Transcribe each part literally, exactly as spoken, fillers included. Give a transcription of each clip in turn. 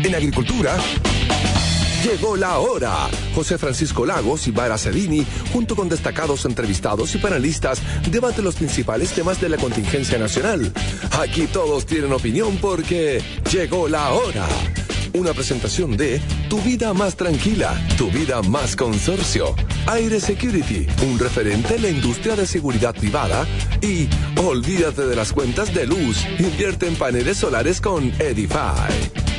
En agricultura, llegó la hora. José Francisco Lagos y Mara Cedini, junto con destacados entrevistados y panelistas, debaten los principales temas de la contingencia nacional. Aquí todos tienen opinión porque llegó la hora. Una presentación de Tu Vida Más Tranquila, Tu Vida Más Consorcio, Aire Security, un referente en la industria de seguridad privada, y olvídate de las cuentas de luz, invierte en paneles solares con Edify.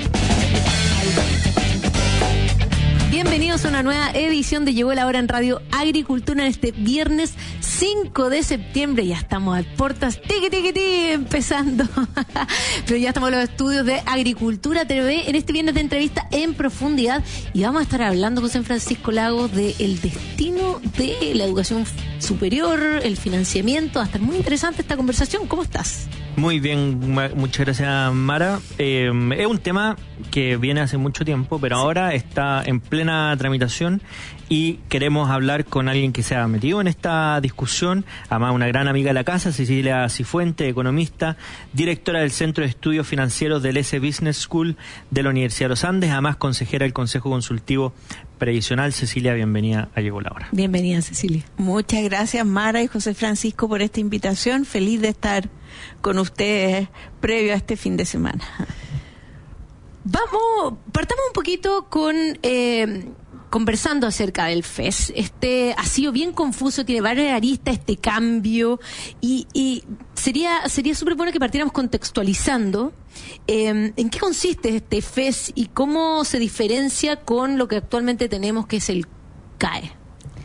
Bienvenidos a una nueva edición de Llegó la Hora en Radio Agricultura en este viernes cinco de septiembre. Ya estamos a puertas, tiqui, tiqui, tiqui, empezando. Pero ya estamos en los estudios de Agricultura T V en este viernes de entrevista en profundidad. Y vamos a estar hablando, José Francisco Lagos, del destino de la educación superior, el financiamiento. Va a estar muy interesante esta conversación. ¿Cómo estás? Muy bien, muchas gracias, Mara. Eh, es un tema que viene hace mucho tiempo, pero sí, ahora está en plena tramitación y queremos hablar con alguien que se ha metido en esta discusión, además una gran amiga de la casa, Cecilia Cifuentes, economista, directora del Centro de Estudios Financieros del S Business School de la Universidad de los Andes, además consejera del Consejo Consultivo Previsional. Cecilia, bienvenida a Llegó la Hora. Bienvenida, Cecilia. Muchas gracias, Mara y José Francisco, por esta invitación. Feliz de estar con ustedes previo a este fin de semana. Vamos, partamos un poquito con eh, conversando acerca del F E S. Este ha sido bien confuso, tiene varias aristas este cambio y, y sería sería súper bueno que partiéramos contextualizando eh, en qué consiste este F E S y cómo se diferencia con lo que actualmente tenemos, que es el C A E.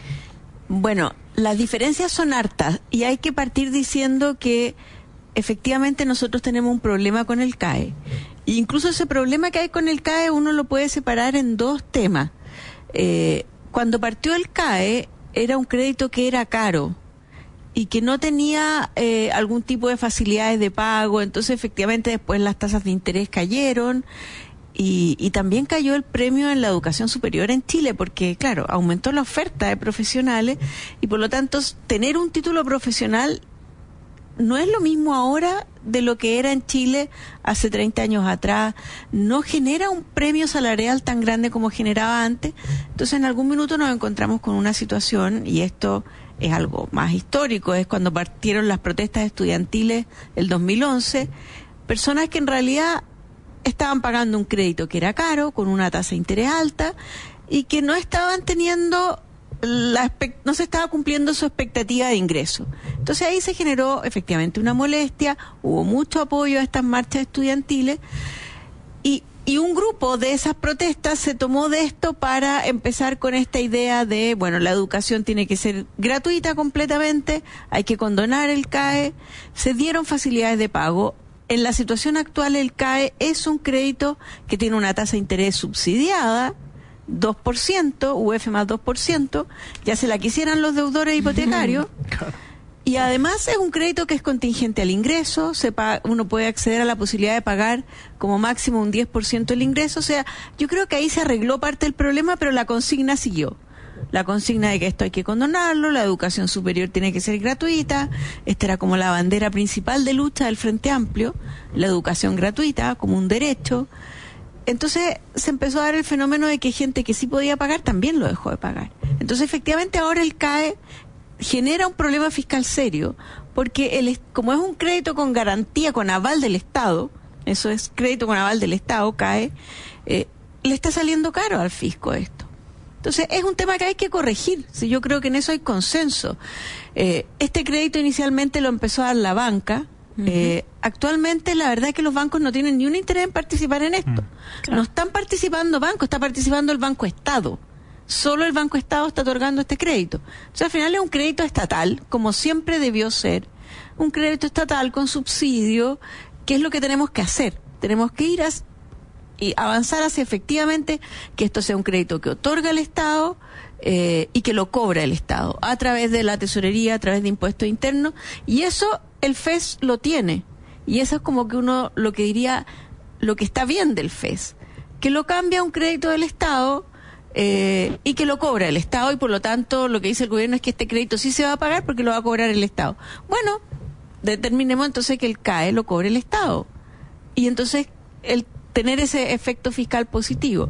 Bueno, las diferencias son hartas y hay que partir diciendo que efectivamente nosotros tenemos un problema con el C A E. E incluso ese problema que hay con el C A E uno lo puede separar en dos temas. Eh, cuando partió el C A E era un crédito que era caro y que no tenía eh, algún tipo de facilidades de pago, entonces efectivamente después las tasas de interés cayeron y, y también cayó el premio en la educación superior en Chile porque, claro, aumentó la oferta de profesionales y por lo tanto tener un título profesional no es lo mismo ahora de lo que era en Chile hace treinta años atrás, no genera un premio salarial tan grande como generaba antes. Entonces en algún minuto nos encontramos con una situación, y esto es algo más histórico, es cuando partieron las protestas estudiantiles el dos mil once, personas que en realidad estaban pagando un crédito que era caro, con una tasa de interés alta, y que no estaban teniendo La, no se estaba cumpliendo su expectativa de ingreso. Entonces ahí se generó efectivamente una molestia, hubo mucho apoyo a estas marchas estudiantiles y, y un grupo de esas protestas se tomó de esto para empezar con esta idea de, bueno, la educación tiene que ser gratuita completamente, hay que condonar el C A E, se dieron facilidades de pago. En la situación actual el C A E es un crédito que tiene una tasa de interés subsidiada, dos por ciento, U F más dos por ciento, ya se la quisieran los deudores hipotecarios, y además es un crédito que es contingente al ingreso, se paga, uno puede acceder a la posibilidad de pagar como máximo un diez por ciento del ingreso, o sea, yo creo que ahí se arregló parte del problema, pero la consigna siguió. La consigna de que esto hay que condonarlo, la educación superior tiene que ser gratuita, esta era como la bandera principal de lucha del Frente Amplio, la educación gratuita como un derecho. Entonces se empezó a dar el fenómeno de que gente que sí podía pagar también lo dejó de pagar. Entonces efectivamente ahora el C A E genera un problema fiscal serio, porque el, como es un crédito con garantía, con aval del Estado, eso es crédito con aval del Estado, C A E, eh, le está saliendo caro al fisco esto. Entonces es un tema que hay que corregir, sí, yo creo que en eso hay consenso. Eh, este crédito inicialmente lo empezó a dar la banca. Uh-huh. Eh, actualmente la verdad es que los bancos no tienen ni un interés en participar en esto. Uh-huh. Claro. No están participando bancos, está participando el Banco Estado. Solo el Banco Estado está otorgando este crédito. O sea, al final es un crédito estatal, como siempre debió ser. Un crédito estatal con subsidio, que es lo que tenemos que hacer. Tenemos que ir a, y avanzar hacia efectivamente que esto sea un crédito que otorga el Estado eh, y que lo cobra el Estado a través de la tesorería, a través de impuestos internos, y eso el F E S lo tiene, y eso es como que uno lo que diría lo que está bien del F E S, que lo cambia a un crédito del Estado eh, y que lo cobra el Estado, y por lo tanto lo que dice el gobierno es que este crédito sí se va a pagar porque lo va a cobrar el Estado. Bueno, determinemos entonces que el C A E lo cobre el Estado, y entonces el tener ese efecto fiscal positivo.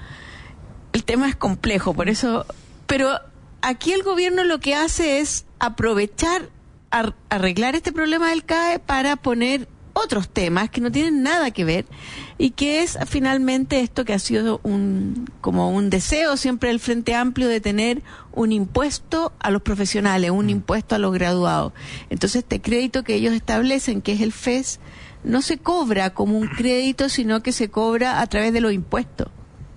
El tema es complejo, por eso, pero aquí el gobierno lo que hace es aprovechar, ar, arreglar este problema del C A E para poner otros temas que no tienen nada que ver y que es finalmente esto que ha sido un como un deseo siempre del Frente Amplio de tener un impuesto a los profesionales, un impuesto a los graduados. Entonces este crédito que ellos establecen, que es el F E S, no se cobra como un crédito, sino que se cobra a través de los impuestos,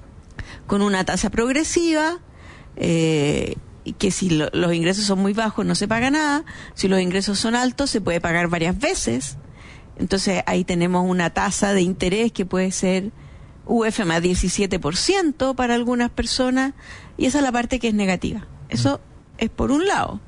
con una tasa progresiva, eh, y que si lo, los ingresos son muy bajos no se paga nada, si los ingresos son altos se puede pagar varias veces. Entonces ahí tenemos una tasa de interés que puede ser U F más diecisiete por ciento para algunas personas, y esa es la parte que es negativa. Eso es por un lado.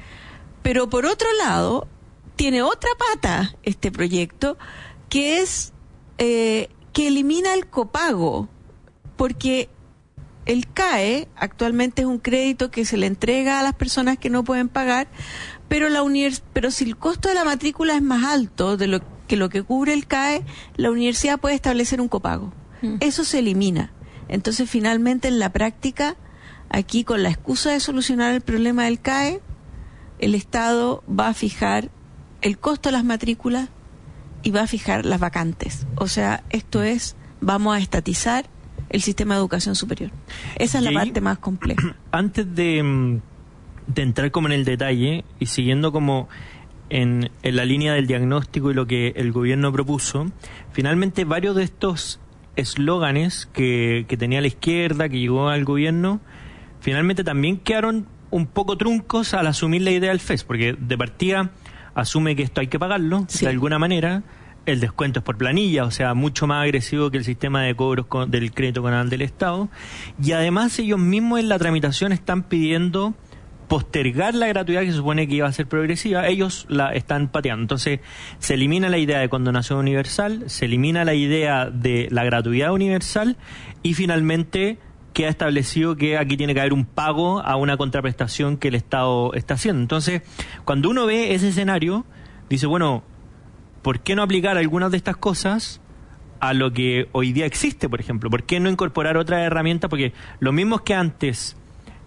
Pero por otro lado, tiene otra pata este proyecto, que es eh, que elimina el copago, porque el C A E actualmente es un crédito que se le entrega a las personas que no pueden pagar, pero la univers- pero si el costo de la matrícula es más alto de lo que lo que cubre el C A E, la universidad puede establecer un copago. Mm. Eso se elimina. Entonces, finalmente, en la práctica, aquí con la excusa de solucionar el problema del C A E, el Estado va a fijar el costo de las matrículas y va a fijar las vacantes. O sea, esto es, vamos a estatizar el sistema de educación superior. Esa es la parte más compleja. Antes de, de entrar como en el detalle y siguiendo como en, en la línea del diagnóstico y lo que el gobierno propuso, finalmente varios de estos eslóganes que, que tenía la izquierda, que llegó al gobierno, finalmente también quedaron un poco truncos al asumir la idea del F E S, porque de partida asume que esto hay que pagarlo, sí, de alguna manera. El descuento es por planilla, o sea, mucho más agresivo que el sistema de cobros con, del crédito conal del Estado. Y además ellos mismos en la tramitación están pidiendo postergar la gratuidad que se supone que iba a ser progresiva. Ellos la están pateando. Entonces se elimina la idea de condonación universal, se elimina la idea de la gratuidad universal y finalmente queda establecido que aquí tiene que haber un pago a una contraprestación que el Estado está haciendo. Entonces, cuando uno ve ese escenario, dice, bueno, ¿por qué no aplicar algunas de estas cosas a lo que hoy día existe, por ejemplo? ¿Por qué no incorporar otras herramientas? Porque los mismos que antes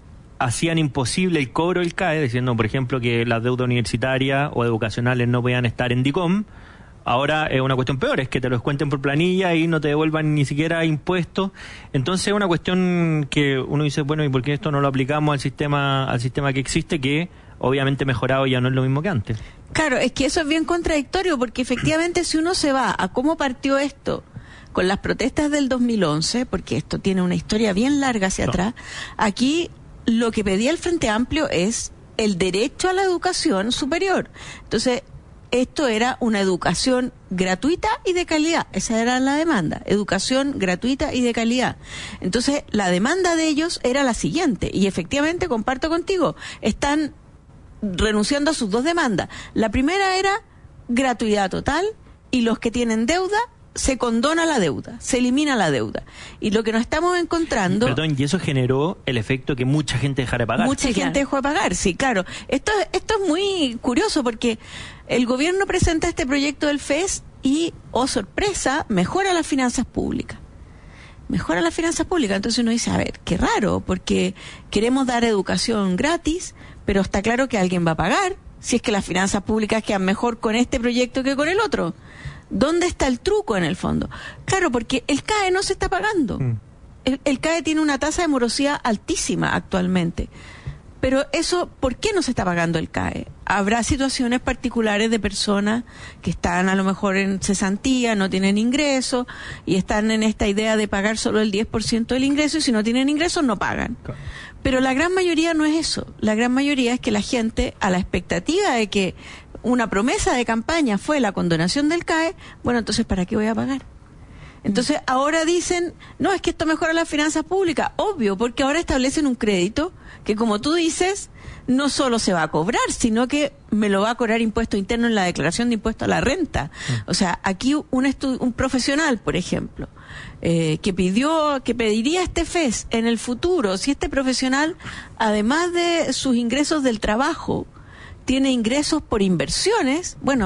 hacían imposible el cobro del C A E, diciendo, por ejemplo, que las deudas universitarias o educacionales no podían estar en DICOM, ahora es una cuestión peor, es que te lo descuenten por planilla y no te devuelvan ni siquiera impuestos. Entonces es una cuestión que uno dice, bueno, ¿y por qué esto no lo aplicamos al sistema, al sistema que existe, que obviamente mejorado ya no es lo mismo que antes? Claro, es que eso es bien contradictorio, porque efectivamente si uno se va a cómo partió esto con las protestas del dos mil once, porque esto tiene una historia bien larga hacia no. atrás, aquí lo que pedía el Frente Amplio es el derecho a la educación superior. Entonces, esto era una educación gratuita y de calidad. Esa era la demanda, educación gratuita y de calidad. Entonces, la demanda de ellos era la siguiente, y efectivamente comparto contigo, están renunciando a sus dos demandas. La primera era gratuidad total, y los que tienen deuda, se condona la deuda, se elimina la deuda. Y lo que nos estamos encontrando... Perdón, y eso generó el efecto que mucha gente dejara de pagar. Mucha sí, gente claro. dejó de pagar, sí, claro. Esto, esto es muy curioso, porque el gobierno presenta este proyecto del F E S y, oh sorpresa, mejora las finanzas públicas. Mejora las finanzas públicas. Entonces uno dice, a ver, qué raro, porque queremos dar educación gratis, pero está claro que alguien va a pagar, si es que las finanzas públicas quedan mejor con este proyecto que con el otro. ¿Dónde está el truco en el fondo? Claro, porque el C A E no se está pagando. Mm. El, el C A E tiene una tasa de morosidad altísima actualmente. Pero eso, ¿por qué no se está pagando el C A E? Habrá situaciones particulares de personas que están a lo mejor en cesantía, no tienen ingresos, y están en esta idea de pagar solo el diez por ciento del ingreso, y si no tienen ingresos no pagan. Claro. Pero la gran mayoría no es eso. La gran mayoría es que la gente, a la expectativa de que una promesa de campaña fue la condonación del C A E, bueno, entonces ¿para qué voy a pagar? Entonces ahora dicen, no, es que esto mejora las finanzas públicas. Obvio, porque ahora establecen un crédito que, como tú dices, no solo se va a cobrar, sino que me lo va a cobrar impuesto interno en la declaración de impuesto a la renta. O sea, aquí un, estu- un profesional, por ejemplo, eh, que pidió, que pediría este F E S en el futuro, si este profesional, además de sus ingresos del trabajo, tiene ingresos por inversiones, bueno,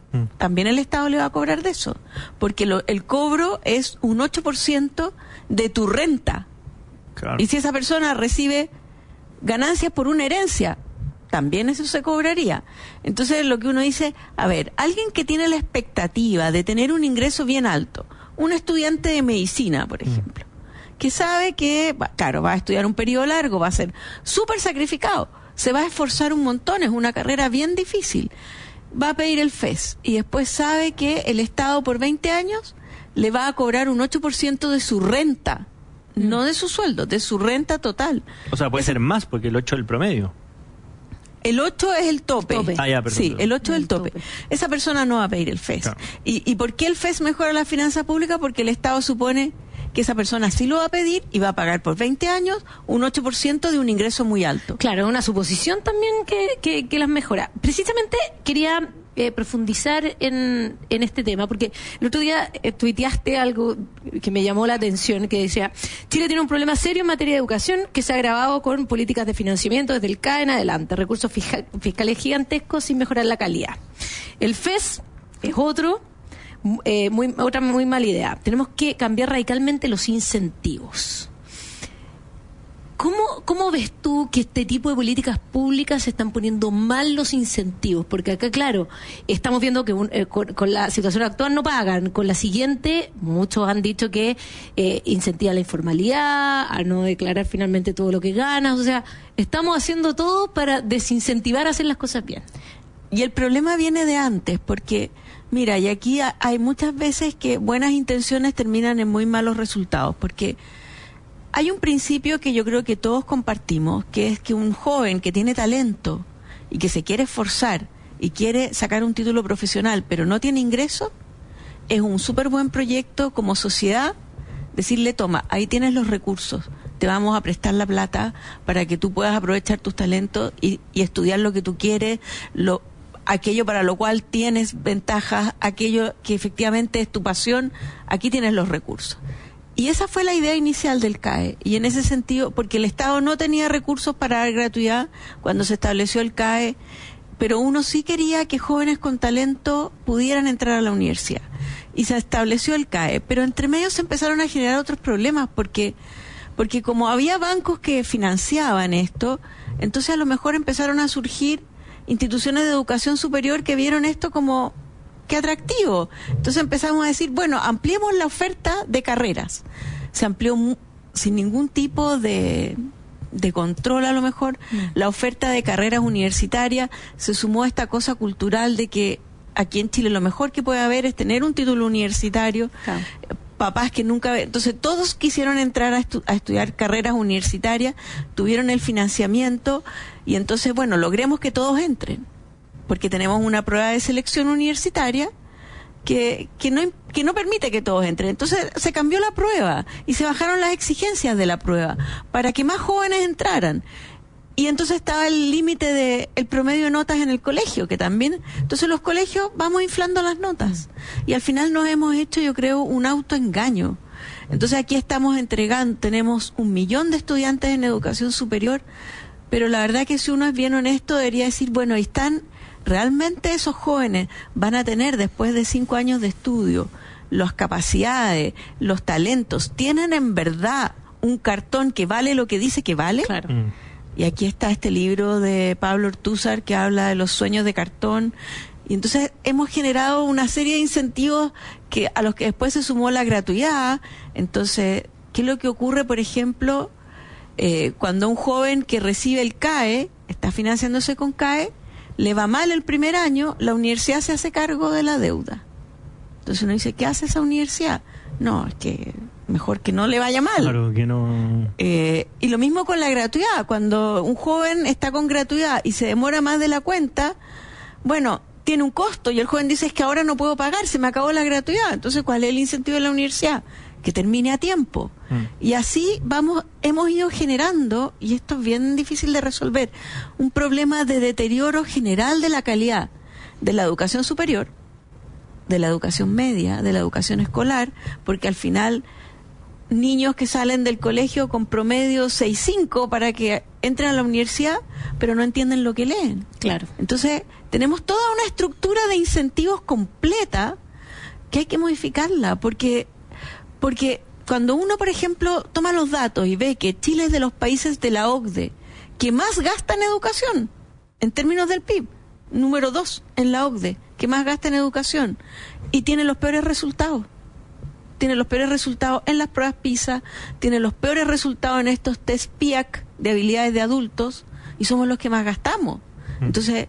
mm. también el Estado le va a cobrar de eso, porque lo, el cobro es un ocho por ciento de tu renta. Claro. Y si esa persona recibe ganancias por una herencia, también eso se cobraría. Entonces lo que uno dice, a ver, alguien que tiene la expectativa de tener un ingreso bien alto, un estudiante de medicina, por ejemplo, mm. que sabe que, claro, va a estudiar un periodo largo, va a ser súper sacrificado, se va a esforzar un montón, es una carrera bien difícil, va a pedir el F E S y después sabe que el Estado por veinte años le va a cobrar un ocho por ciento de su renta, mm. no de su sueldo, de su renta total. O sea, puede es, ser más, porque el ocho es el promedio. El ocho es el tope. tope. Ah, ya, perdón, sí, perdón. el ocho es el tope. tope. Esa persona no va a pedir el F E S. Claro. ¿Y, ¿Y por qué el F E S mejora la finanza pública? Porque el Estado supone que esa persona sí lo va a pedir y va a pagar por veinte años un ocho por ciento de un ingreso muy alto. Claro, una suposición también que, que, que las mejora. Precisamente quería eh, profundizar en, en este tema, porque el otro día eh, tuiteaste algo que me llamó la atención, que decía, Chile tiene un problema serio en materia de educación que se ha agravado con políticas de financiamiento desde el C A E en adelante, recursos fiscal, fiscales gigantescos sin mejorar la calidad. El F E S es otro, eh, muy, otra muy mala idea. Tenemos que cambiar radicalmente los incentivos. ¿Cómo, ¿Cómo ves tú que este tipo de políticas públicas se están poniendo mal los incentivos? Porque acá, claro, estamos viendo que un, eh, con, con la situación actual no pagan. Con la siguiente, muchos han dicho que eh, incentiva la informalidad, a no declarar finalmente todo lo que ganas. O sea, estamos haciendo todo para desincentivar a hacer las cosas bien. Y el problema viene de antes, porque, mira, y aquí hay muchas veces que buenas intenciones terminan en muy malos resultados, porque hay un principio que yo creo que todos compartimos, que es que un joven que tiene talento y que se quiere esforzar y quiere sacar un título profesional, pero no tiene ingreso, es un súper buen proyecto como sociedad, decirle, toma, ahí tienes los recursos, te vamos a prestar la plata para que tú puedas aprovechar tus talentos y, y estudiar lo que tú quieres, lo, aquello para lo cual tienes ventajas, aquello que efectivamente es tu pasión, aquí tienes los recursos. Y esa fue la idea inicial del C A E. Y en ese sentido, porque el Estado no tenía recursos para dar gratuidad cuando se estableció el C A E, pero uno sí quería que jóvenes con talento pudieran entrar a la universidad. Y se estableció el C A E. Pero entre medio se empezaron a generar otros problemas, porque, porque como había bancos que financiaban esto, entonces a lo mejor empezaron a surgir instituciones de educación superior que vieron esto como qué atractivo. Entonces empezamos a decir, bueno, ampliemos la oferta de carreras. Se amplió mu- sin ningún tipo de, de control a lo mejor, mm. la oferta de carreras universitarias. Se sumó esta cosa cultural de que aquí en Chile lo mejor que puede haber es tener un título universitario. Claro. Papás que nunca... Entonces todos quisieron entrar a, estu- a estudiar carreras universitarias, tuvieron el financiamiento y entonces, bueno, logremos que todos entren, porque tenemos una prueba de selección universitaria que, que, no, que no permite que todos entren. Entonces se cambió la prueba y se bajaron las exigencias de la prueba para que más jóvenes entraran. Y entonces estaba el límite de el promedio de notas en el colegio, que también... Entonces los colegios vamos inflando las notas. Y al final nos hemos hecho, yo creo, un autoengaño. Entonces aquí estamos entregando, tenemos un millón de estudiantes en educación superior, pero la verdad que si uno es bien honesto debería decir, bueno, ahí están... ¿Realmente esos jóvenes van a tener después de cinco años de estudio las capacidades, los talentos? ¿Tienen en verdad un cartón que vale lo que dice que vale? Claro. Mm. Y aquí está este libro de Pablo Ortúzar que habla de los sueños de cartón. Y entonces hemos generado una serie de incentivos que a los que después se sumó la gratuidad. Entonces, ¿qué es lo que ocurre, por ejemplo, eh, cuando un joven que recibe el C A E, está financiándose con C A E, le va mal el primer año, la universidad se hace cargo de la deuda. Entonces uno dice, ¿qué hace esa universidad? No, es que mejor que no le vaya mal. Claro, que no... Eh, y lo mismo con la gratuidad. Cuando un joven está con gratuidad y se demora más de la cuenta, bueno, tiene un costo y el joven dice, es que ahora no puedo pagar, se me acabó la gratuidad. Entonces, ¿cuál es el incentivo de la universidad? Que termine a tiempo. Mm. Y así vamos, hemos ido generando, y esto es bien difícil de resolver, un problema de deterioro general de la calidad de la educación superior, de la educación media, de la educación escolar, porque al final niños que salen del colegio con promedio seis cinco para que entren a la universidad, pero no entienden lo que leen. Claro. Entonces, tenemos toda una estructura de incentivos completa que hay que modificarla, porque, porque cuando uno, por ejemplo, toma los datos y ve que Chile es de los países de la O C D E que más gasta en educación, en términos del P I B, número dos en la O C D E, que más gasta en educación, y tiene los peores resultados. Tiene los peores resultados en las pruebas PISA, tiene los peores resultados en estos test P I A C de habilidades de adultos, y somos los que más gastamos. Entonces,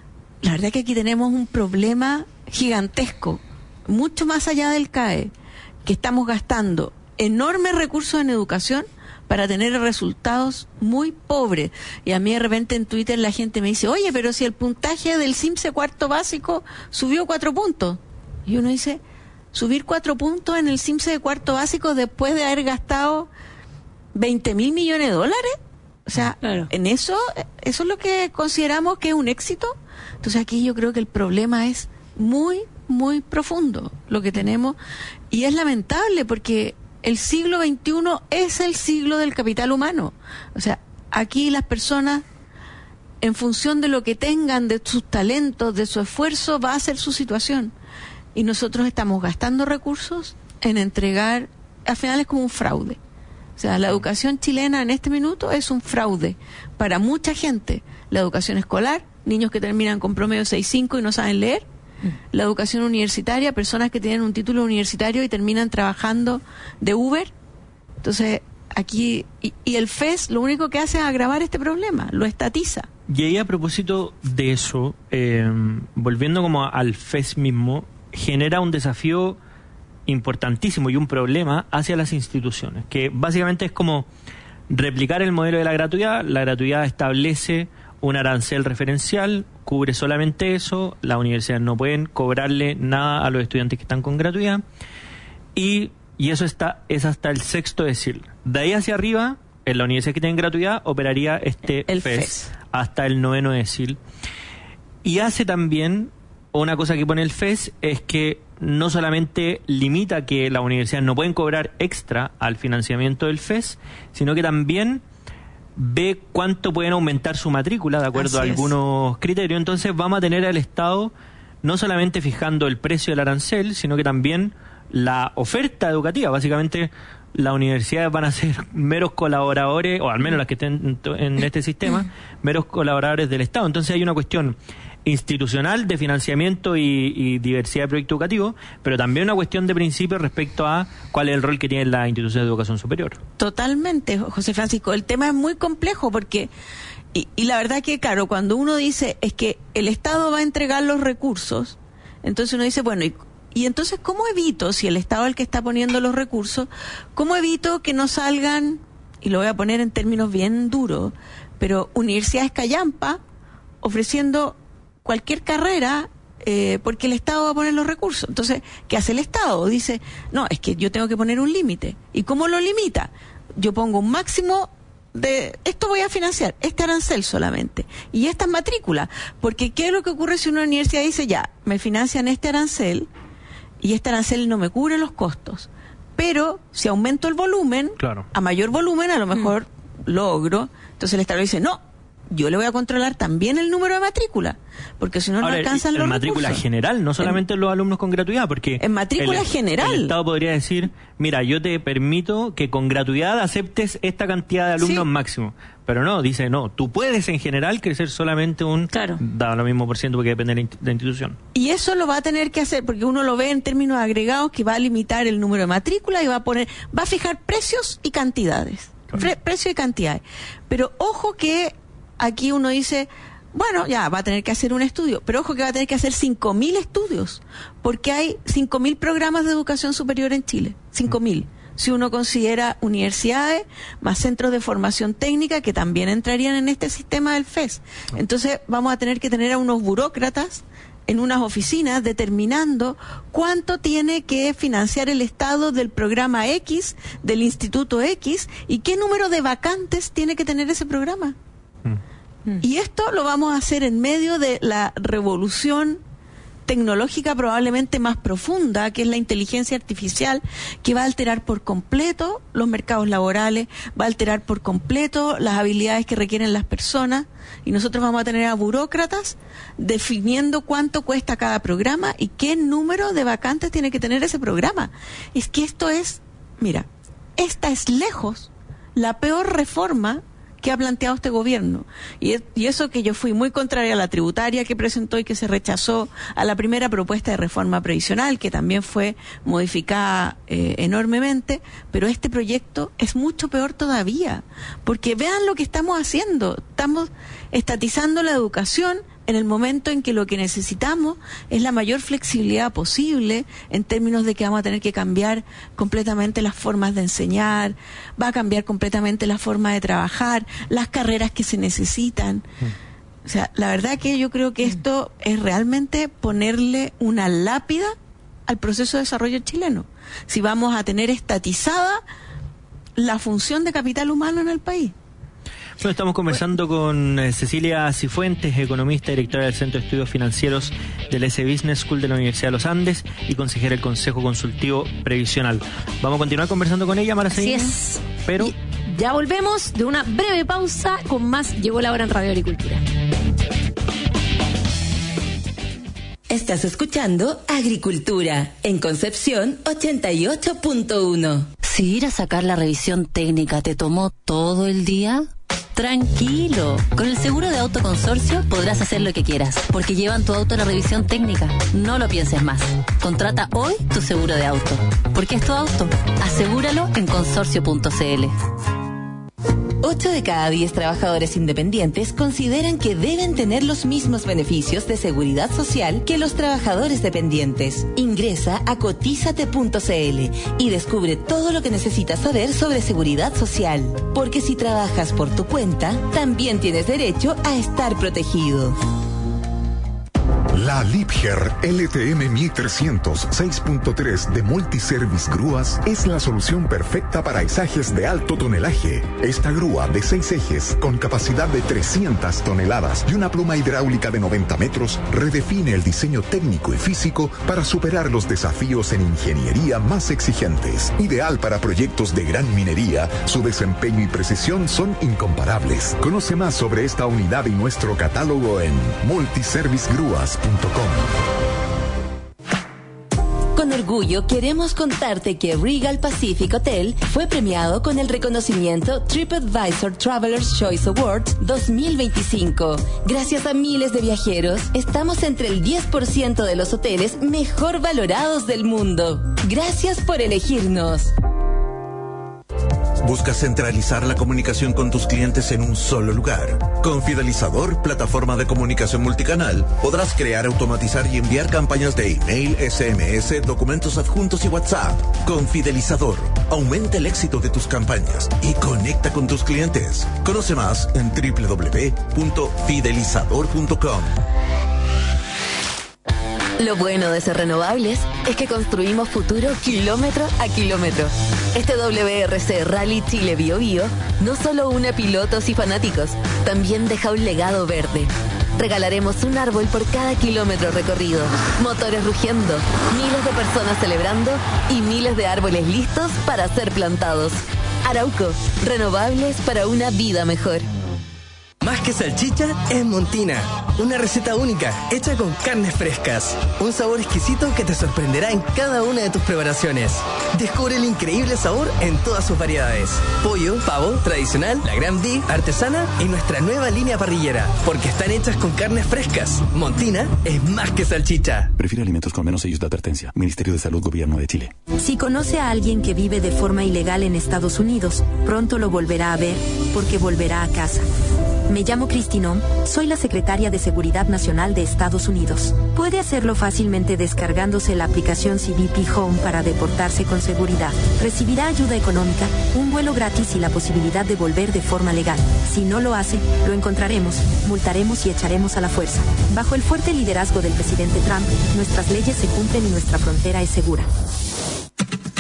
la verdad es que aquí tenemos un problema gigantesco, mucho más allá del C A E, que estamos gastando enormes recursos en educación para tener resultados muy pobres. Y a mí de repente en Twitter la gente me dice, oye, pero si el puntaje del CIMSE cuarto básico subió cuatro puntos. Y uno dice, subir cuatro puntos en el CIMSE de cuarto básico después de haber gastado veinte mil millones de dólares. O sea, claro. en eso, eso es lo que consideramos que es un éxito. Entonces aquí yo creo que el problema es muy, muy profundo lo que tenemos, y es lamentable porque el siglo veintiuno es el siglo del capital humano. O sea, aquí las personas, en función de lo que tengan, de sus talentos, de su esfuerzo, va a ser su situación. Y nosotros estamos gastando recursos en entregar, al final es como un fraude. O sea, la educación chilena en este minuto es un fraude para mucha gente. La educación escolar, niños que terminan con promedio seis cinco y no saben leer. La educación universitaria, personas que tienen un título universitario y terminan trabajando de Uber. Entonces, aquí, y, y el F E S lo único que hace es agravar este problema, lo estatiza. Y ahí, a propósito de eso, eh, volviendo como al F E S mismo, genera un desafío importantísimo y un problema hacia las instituciones, que básicamente es como replicar el modelo de la gratuidad. La gratuidad establece un arancel referencial, cubre solamente eso, las universidades no pueden cobrarle nada a los estudiantes que están con gratuidad, y, y eso está es hasta el sexto decil. De ahí hacia arriba, en la universidad que tienen gratuidad, operaría este el F E S, F E S hasta el noveno decil. Y hace también, una cosa que pone el F E S es que no solamente limita que las universidades no pueden cobrar extra al financiamiento del F E S, sino que también ve cuánto pueden aumentar su matrícula de acuerdo Así a algunos es. criterios. Entonces vamos a tener al Estado no solamente fijando el precio del arancel, sino que también la oferta educativa. Básicamente las universidades van a ser meros colaboradores, o al menos las que estén en este sistema, meros colaboradores del Estado. Entonces hay una cuestión institucional de financiamiento y, y diversidad de proyectos educativos, pero también una cuestión de principio respecto a cuál es el rol que tiene la institución de educación superior. Totalmente, José Francisco. El tema es muy complejo porque, y, y la verdad que, claro, cuando uno dice es que el Estado va a entregar los recursos, entonces uno dice, bueno, y, y entonces, ¿cómo evito, si el Estado es el que está poniendo los recursos, cómo evito que no salgan, y lo voy a poner en términos bien duros, pero universidades callampa ofreciendo cualquier carrera eh, porque el Estado va a poner los recursos? Entonces, ¿qué hace el Estado? Dice, no, es que yo tengo que poner un límite. ¿Y cómo lo limita? Yo pongo un máximo de, esto voy a financiar, este arancel solamente, y estas matrículas, porque ¿qué es lo que ocurre si una universidad dice, ya, me financian este arancel, y este arancel no me cubre los costos, pero si aumento el volumen, claro, a mayor volumen a lo mejor mm. logro, entonces el Estado dice, no, yo le voy a controlar también el número de matrícula, porque si no, no Ahora, alcanzan los en matrícula recursos. general, no solamente en, los alumnos con gratuidad, porque en matrícula el, general el Estado podría decir, mira, yo te permito que con gratuidad aceptes esta cantidad de alumnos sí. máximo, pero no, dice, no, tú puedes en general crecer solamente un, claro, da lo mismo por ciento porque depende de la institución. Y eso lo va a tener que hacer, porque uno lo ve en términos agregados, que va a limitar el número de matrícula y va a poner, va a fijar precios y cantidades, claro. Pre- precio y cantidades, pero ojo que aquí uno dice, bueno, ya va a tener que hacer un estudio, pero ojo que va a tener que hacer cinco mil estudios, porque hay cinco mil programas de educación superior en Chile, cinco mil. Si uno considera universidades, más centros de formación técnica que también entrarían en este sistema del F E S. Entonces vamos a tener que tener a unos burócratas en unas oficinas determinando cuánto tiene que financiar el Estado del programa X, del Instituto X, y qué número de vacantes tiene que tener ese programa. Y esto lo vamos a hacer en medio de la revolución tecnológica probablemente más profunda, que es la inteligencia artificial, que va a alterar por completo los mercados laborales, va a alterar por completo las habilidades que requieren las personas, y nosotros vamos a tener a burócratas definiendo cuánto cuesta cada programa y qué número de vacantes tiene que tener ese programa. Es que esto es, mira, esta es lejos la peor reforma que ha planteado este gobierno. Y, es, y eso que yo fui muy contraria a la tributaria que presentó y que se rechazó, a la primera propuesta de reforma previsional, que también fue modificada eh, enormemente, pero este proyecto es mucho peor todavía, porque vean lo que estamos haciendo. Estamos estatizando la educación en el momento en que lo que necesitamos es la mayor flexibilidad posible, en términos de que vamos a tener que cambiar completamente las formas de enseñar, va a cambiar completamente la forma de trabajar, las carreras que se necesitan. Mm. O sea, la verdad que yo creo que esto es realmente ponerle una lápida al proceso de desarrollo chileno, si vamos a tener estatizada la función de capital humano en el país. Bueno, estamos conversando con eh, Cecilia Cifuentes, economista, directora del Centro de Estudios Financieros del S Business School de la Universidad de los Andes y consejera del Consejo Consultivo Previsional. Vamos a continuar conversando con ella, Mara Seguín. Así es. Pero y ya volvemos de una breve pausa con más Llegó la Hora en Radio Agricultura. Estás escuchando Agricultura en Concepción ochenta y ocho punto uno. Si ir a sacar la revisión técnica te tomó todo el día, tranquilo. Con el seguro de auto consorcio podrás hacer lo que quieras, porque llevan tu auto a la revisión técnica. No lo pienses más. Contrata hoy tu seguro de auto. Porque es tu auto. Asegúralo en consorcio punto c l. ocho de cada diez trabajadores independientes consideran que deben tener los mismos beneficios de seguridad social que los trabajadores dependientes. Ingresa a cotízate punto c l y descubre todo lo que necesitas saber sobre seguridad social. Porque si trabajas por tu cuenta, también tienes derecho a estar protegido. La Liebherr L T M mil trescientos seis punto tres de Multiservice Grúas es la solución perfecta para izajes de alto tonelaje. Esta grúa de seis ejes con capacidad de trescientas toneladas y una pluma hidráulica de noventa metros redefine el diseño técnico y físico para superar los desafíos en ingeniería más exigentes. Ideal para proyectos de gran minería, su desempeño y precisión son incomparables. Conoce más sobre esta unidad y nuestro catálogo en multiservice grúas punto com. Con orgullo queremos contarte que Regal Pacific Hotel fue premiado con el reconocimiento TripAdvisor Traveler's Choice Awards dos mil veinticinco. Gracias a miles de viajeros, estamos entre el diez por ciento de los hoteles mejor valorados del mundo. Gracias por elegirnos. ¿Buscas centralizar la comunicación con tus clientes en un solo lugar? Con Fidelizador, plataforma de comunicación multicanal, podrás crear, automatizar y enviar campañas de email, S M S, documentos adjuntos y WhatsApp. Con Fidelizador, aumenta el éxito de tus campañas y conecta con tus clientes. Conoce más en doble u doble u doble u punto fidelizador punto com. Lo bueno de ser renovables es que construimos futuro kilómetro a kilómetro. Este W R C Rally Chile Bio Bio no solo une pilotos y fanáticos, también deja un legado verde. Regalaremos un árbol por cada kilómetro recorrido, motores rugiendo, miles de personas celebrando y miles de árboles listos para ser plantados. Arauco, renovables para una vida mejor. Más que salchicha, es Montina. Una receta única, hecha con carnes frescas. Un sabor exquisito que te sorprenderá en cada una de tus preparaciones. Descubre el increíble sabor en todas sus variedades. Pollo, pavo, tradicional, la Gran Beef, artesana y nuestra nueva línea parrillera. Porque están hechas con carnes frescas. Montina es más que salchicha. Prefiere alimentos con menos sellos de advertencia. Ministerio de Salud, Gobierno de Chile. Si conoce a alguien que vive de forma ilegal en Estados Unidos, pronto lo volverá a ver porque volverá a casa. Me llamo Cristinón, soy la secretaria de Seguridad Nacional de Estados Unidos. Puede hacerlo fácilmente descargándose la aplicación C B P Home para deportarse con seguridad. Recibirá ayuda económica, un vuelo gratis y la posibilidad de volver de forma legal. Si no lo hace, lo encontraremos, multaremos y echaremos a la fuerza. Bajo el fuerte liderazgo del presidente Trump, nuestras leyes se cumplen y nuestra frontera es segura.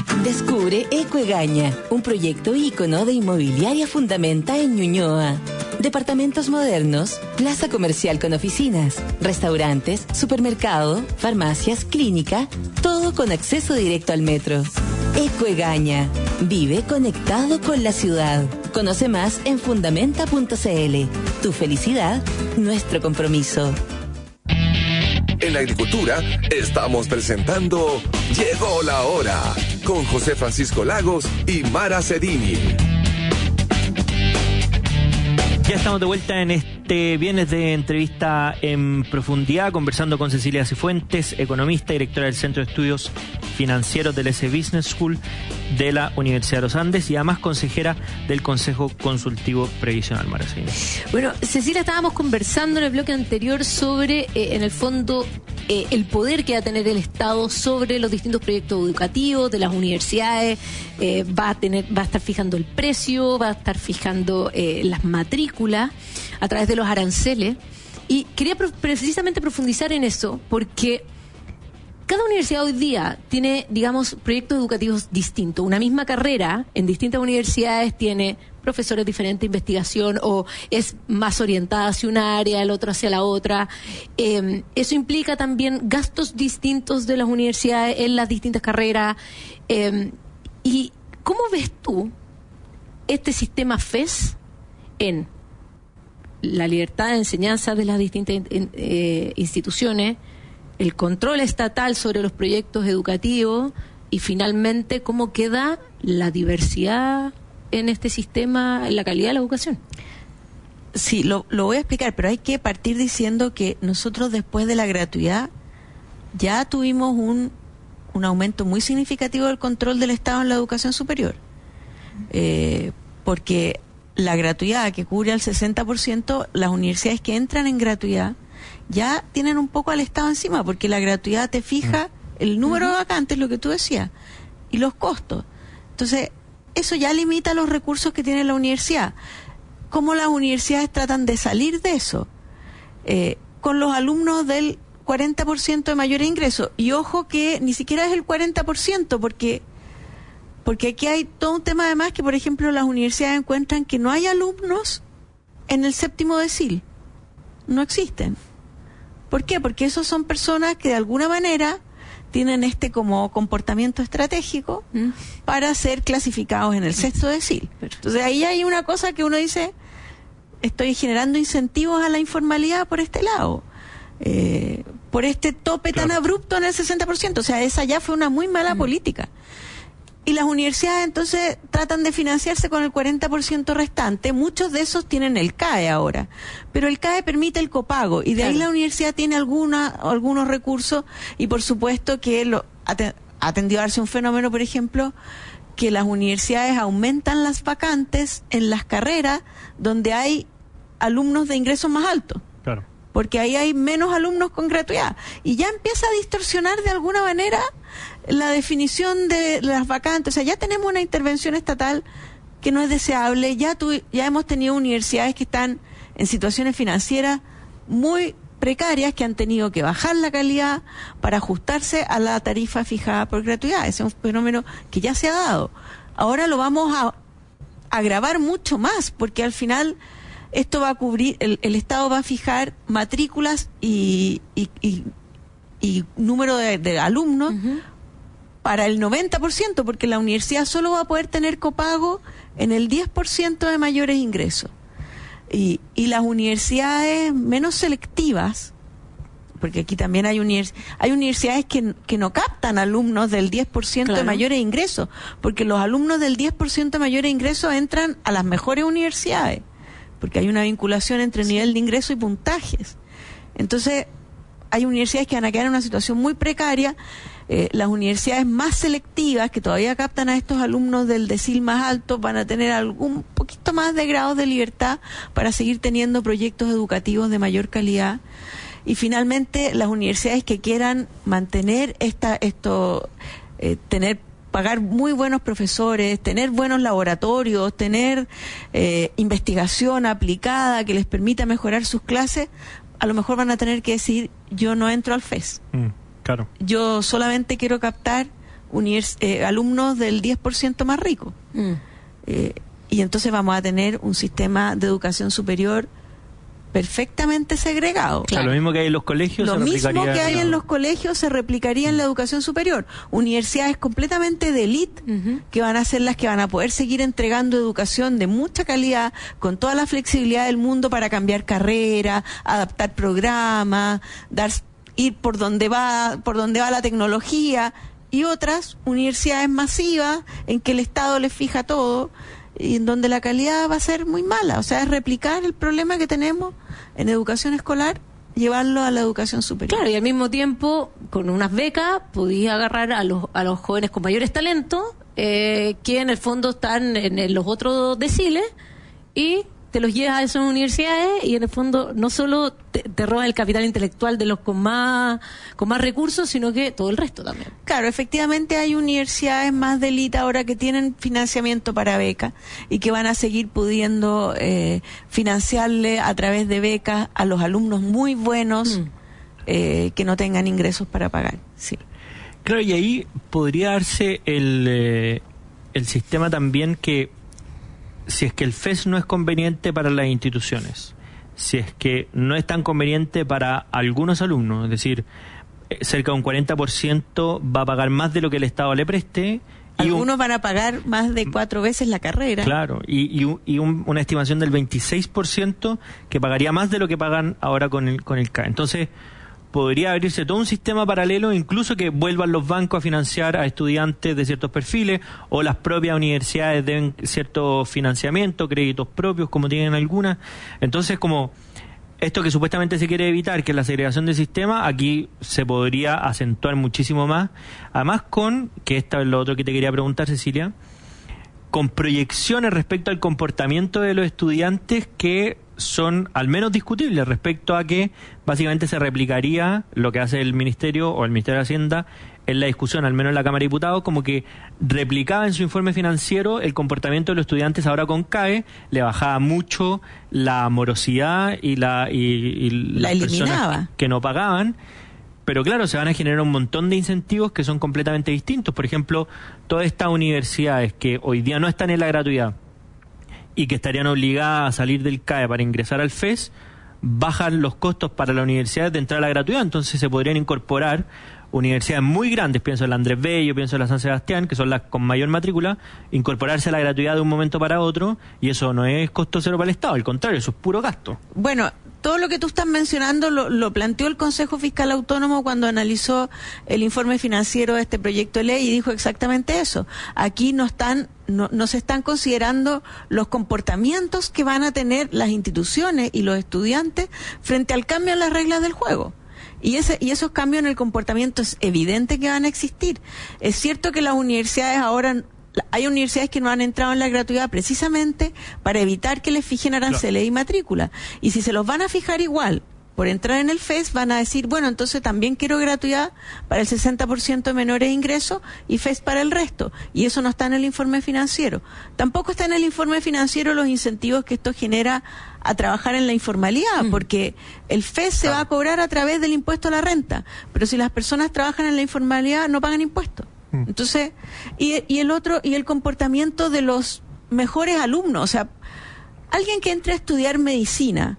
Descubre Ecoegaña, un proyecto ícono de inmobiliaria Fundamenta en Ñuñoa. Departamentos modernos, plaza comercial con oficinas, restaurantes, supermercado, farmacias, clínica, todo con acceso directo al metro. Ecoegaña. Vive conectado con la ciudad. Conoce más en fundamenta punto c l. Tu felicidad, nuestro compromiso. En la agricultura estamos presentando Llegó la Hora con José Francisco Lagos y Mara Cedini. Ya estamos de vuelta en este viernes de entrevista en profundidad, conversando con Cecilia Cifuentes, economista, directora del Centro de Estudios Financieros del S Business School de la Universidad de los Andes y además consejera del Consejo Consultivo Previsional. Mara Cedini. Bueno, Cecilia, estábamos conversando en el bloque anterior sobre, eh, en el fondo, eh, el poder que va a tener el Estado sobre los distintos proyectos educativos de las universidades. Eh, va a tener, va a estar fijando el precio, va a estar fijando eh, las matrículas a través de los aranceles. Y quería pro- precisamente profundizar en eso porque cada universidad hoy día tiene, digamos, proyectos educativos distintos. Una misma carrera en distintas universidades tiene profesores diferentes de investigación o es más orientada hacia una área, el otro hacia la otra. Eh, eso implica también gastos distintos de las universidades en las distintas carreras. Eh, ¿Y cómo ves tú este sistema F E S en la libertad de enseñanza de las distintas in, eh, instituciones, el control estatal sobre los proyectos educativos y finalmente cómo queda la diversidad en este sistema, en la calidad de la educación? Sí, lo, lo voy a explicar, pero hay que partir diciendo que nosotros después de la gratuidad ya tuvimos un, un aumento muy significativo del control del Estado en la educación superior. Eh, porque la gratuidad que cubre al sesenta por ciento, las universidades que entran en gratuidad ya tienen un poco al Estado encima, porque la gratuidad te fija el número uh-huh. de vacantes, lo que tú decías, y los costos. Entonces, eso ya limita los recursos que tiene la universidad. ¿Cómo las universidades tratan de salir de eso? Eh, con los alumnos del cuarenta por ciento de mayor ingreso. Y ojo que ni siquiera es el cuarenta por ciento, porque porque aquí hay todo un tema además que, por ejemplo, las universidades encuentran que no hay alumnos en el séptimo decil. No existen. ¿Por qué? Porque esos son personas que de alguna manera tienen este como comportamiento estratégico ¿Mm? para ser clasificados en el sexto decil. Entonces ahí hay una cosa que uno dice, estoy generando incentivos a la informalidad por este lado, eh, por este tope claro. tan abrupto en el sesenta por ciento. O sea, esa ya fue una muy mala mm. política. Y las universidades entonces tratan de financiarse con el cuarenta por ciento restante. Muchos de esos tienen el C A E ahora, pero el C A E permite el copago y de claro. ahí la universidad tiene alguna, algunos recursos y por supuesto que lo, ha tendido a darse un fenómeno, por ejemplo, que las universidades aumentan las vacantes en las carreras donde hay alumnos de ingresos más altos. Claro. Porque ahí hay menos alumnos con gratuidad. Y ya empieza a distorsionar de alguna manera la definición de las vacantes. O sea, ya tenemos una intervención estatal que no es deseable. Ya, tu, ya hemos tenido universidades que están en situaciones financieras muy precarias, que han tenido que bajar la calidad para ajustarse a la tarifa fijada por gratuidad. Ese es un fenómeno que ya se ha dado. Ahora lo vamos a agravar mucho más, porque al final esto va a cubrir, el, el Estado va a fijar matrículas y, y, y, y número de, de alumnos uh-huh. para el noventa por ciento, porque la universidad solo va a poder tener copago en el diez por ciento de mayores ingresos. Y, y las universidades menos selectivas, porque aquí también hay, univers, hay universidades que, que no captan alumnos del diez por ciento claro. de mayores ingresos, porque los alumnos del diez por ciento de mayores ingresos entran a las mejores universidades, porque hay una vinculación entre sí. nivel de ingreso y puntajes. Entonces, hay universidades que van a quedar en una situación muy precaria. Eh, las universidades más selectivas, que todavía captan a estos alumnos del decil más alto, van a tener algún poquito más de grados de libertad para seguir teniendo proyectos educativos de mayor calidad. Y finalmente, las universidades que quieran mantener esta, esto, eh, tener pagar muy buenos profesores, tener buenos laboratorios, tener eh, investigación aplicada que les permita mejorar sus clases, a lo mejor van a tener que decir, yo no entro al F E S. Mm, claro. Yo solamente quiero captar univers- eh, alumnos del diez por ciento más rico. Mm. Eh, y entonces vamos a tener un sistema de educación superior perfectamente segregado. Claro. O sea, lo mismo que hay en los colegios. Lo se mismo que hay no. en los colegios se replicaría en la educación superior. Universidades completamente de élite, uh-huh. que van a ser las que van a poder seguir entregando educación de mucha calidad, con toda la flexibilidad del mundo para cambiar carrera, adaptar programas, dar, ir por donde va, por donde va la tecnología, y otras universidades masivas en que el Estado les fija todo, y en donde la calidad va a ser muy mala. O sea, es replicar el problema que tenemos en educación escolar, llevarlo a la educación superior. Claro, y al mismo tiempo, con unas becas, podía agarrar a los, a los jóvenes con mayores talentos, eh, que en el fondo están en, en los otros deciles, y te los llevas a esas universidades, y en el fondo no solo te, te roban el capital intelectual de los con más con más recursos, sino que todo el resto también. Claro, efectivamente hay universidades más de élite ahora que tienen financiamiento para becas y que van a seguir pudiendo eh, financiarle a través de becas a los alumnos muy buenos, mm. eh, que no tengan ingresos para pagar. Sí. Claro, y ahí podría darse el, eh, el sistema también que, si es que el F E S no es conveniente para las instituciones, si es que no es tan conveniente para algunos alumnos, es decir, cerca de un cuarenta por ciento va a pagar más de lo que el Estado le preste. Algunos un, van a pagar más de cuatro veces la carrera. Claro, y, y, y un, una estimación del veintiséis por ciento que pagaría más de lo que pagan ahora con el, con el C A E. Entonces, podría abrirse todo un sistema paralelo, incluso que vuelvan los bancos a financiar a estudiantes de ciertos perfiles, o las propias universidades den cierto financiamiento, créditos propios, como tienen algunas. Entonces, como esto que supuestamente se quiere evitar, que es la segregación del sistema, aquí se podría acentuar muchísimo más. Además con, que esta es lo otro que te quería preguntar, Cecilia, con proyecciones respecto al comportamiento de los estudiantes que son al menos discutibles respecto a que básicamente se replicaría lo que hace el Ministerio o el Ministerio de Hacienda en la discusión, al menos en la Cámara de Diputados, como que replicaba en su informe financiero el comportamiento de los estudiantes ahora con C A E, le bajaba mucho la morosidad y la, y, y la las eliminaba. Personas que no pagaban. Pero claro, se van a generar un montón de incentivos que son completamente distintos. Por ejemplo, todas estas universidades que hoy día no están en la gratuidad y que estarían obligadas a salir del C A E para ingresar al F E S, bajan los costos para las universidades de entrar a la gratuidad. Entonces se podrían incorporar universidades muy grandes, pienso en la Andrés Bello, pienso en la San Sebastián, que son las con mayor matrícula, incorporarse a la gratuidad de un momento para otro, y eso no es costo cero para el Estado, al contrario, eso es puro gasto. Bueno, todo lo que tú estás mencionando lo, lo planteó el Consejo Fiscal Autónomo cuando analizó el informe financiero de este proyecto de ley, y dijo exactamente eso. Aquí no están, no, no se están considerando los comportamientos que van a tener las instituciones y los estudiantes frente al cambio en las reglas del juego. Y, ese, y esos cambios en el comportamiento es evidente que van a existir. Es cierto que las universidades ahora, hay universidades que no han entrado en la gratuidad precisamente para evitar que les fijen aranceles y matrícula. Y si se los van a fijar igual por entrar en el F E S, van a decir, bueno, entonces también quiero gratuidad para el sesenta por ciento de menores ingresos y F E S para el resto. Y eso no está en el informe financiero. Tampoco está en el informe financiero los incentivos que esto genera a trabajar en la informalidad, mm. porque el F E S se va a cobrar a través del impuesto a la renta, pero si las personas trabajan en la informalidad no pagan impuestos. Mm. Entonces, y, y el otro, y el comportamiento de los mejores alumnos, o sea, alguien que entre a estudiar medicina,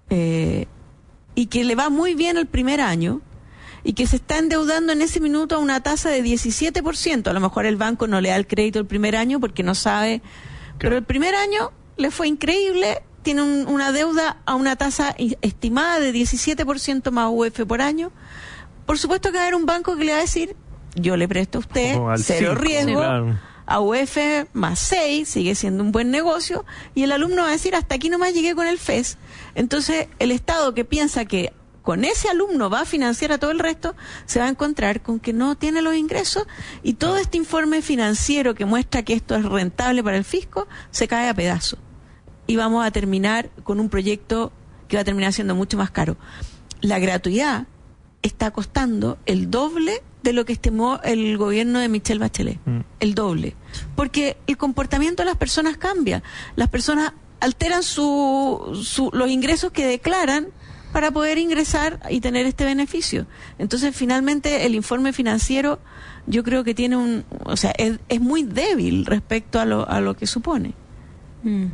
eh, y que le va muy bien el primer año, y que se está endeudando en ese minuto a una tasa de diecisiete por ciento, a lo mejor el banco no le da el crédito el primer año porque no sabe, claro. Pero el primer año le fue increíble, tiene un, una deuda a una tasa estimada de diecisiete por ciento más U F por año. Por supuesto que va a haber un banco que le va a decir, yo le presto a usted, oh, cero cinco, riesgo, sí, claro. A U F más seis, sigue siendo un buen negocio, y el alumno va a decir, hasta aquí nomás llegué con el F E S. Entonces, el Estado, que piensa que con ese alumno va a financiar a todo el resto, se va a encontrar con que no tiene los ingresos, y todo este informe financiero que muestra que esto es rentable para el fisco, se cae a pedazos. Y vamos a terminar con un proyecto que va a terminar siendo mucho más caro. La gratuidad está costando el doble de lo que estimó el gobierno de Michelle Bachelet, mm. el doble, porque el comportamiento de las personas cambia, las personas alteran su, su, los ingresos que declaran para poder ingresar y tener este beneficio. Entonces, finalmente, el informe financiero, yo creo que tiene un, o sea, es, es muy débil respecto a lo, a lo que supone. Mm.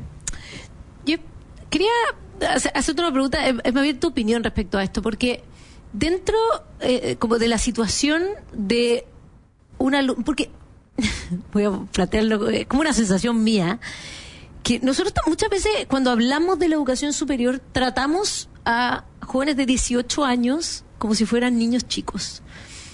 Yo quería hacerte una pregunta, es más bien tu opinión respecto a esto, porque dentro eh, como de la situación de una... Porque voy a plantearlo eh, como una sensación mía, que nosotros muchas veces cuando hablamos de la educación superior tratamos a jóvenes de dieciocho años como si fueran niños chicos,